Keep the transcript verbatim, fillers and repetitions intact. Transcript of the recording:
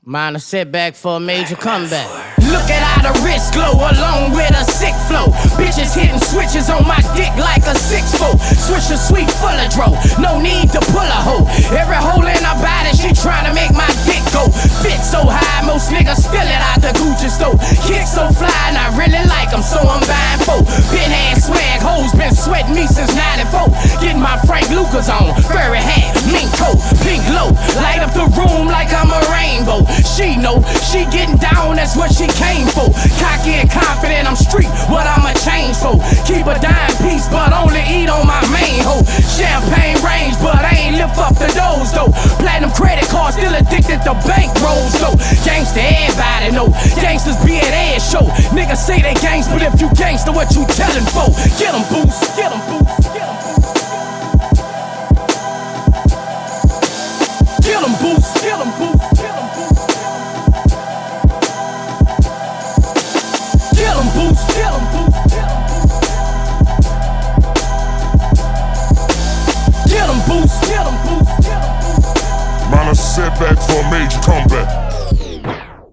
Mind a setback for a major comeback. Look at how the wrist glow along with a sick flow. Bitches hitting switches on my dick like a six foot. Swisher sweet full of dro, no need to pull a hoe. Every hole in her body, she tryna make my dick go. Fit so high, most niggas steal it out the Gucci store. Kick so fly, and I really like them, so I'm buying four. Been had swag, hoes been sweating me since ninety-four. Getting my Frank Lucas on, furry hat, mink coat, pink glow. Light up the room like I'm a rainbow. She know, she getting down, that's what she came for. Cocky and confident, I'm street, what I'ma change for. Keep a dime piece, but only eat on my main hoe. Champagne range, but I ain't lift up the doors though. Platinum credit card, still addicted to bank rolls though. Gangsta, everybody know, gangsters be at ass show. Niggas say they gangsta, but if you gangsta, what you tellin' for? Get 'em boost, get 'em boost, get 'em boost. Get 'em boost, get 'em boost. Boost, get 'em boost, get 'em boost. Get 'em boost, get 'em boost, get 'em boost. Man, a setback for a major comeback.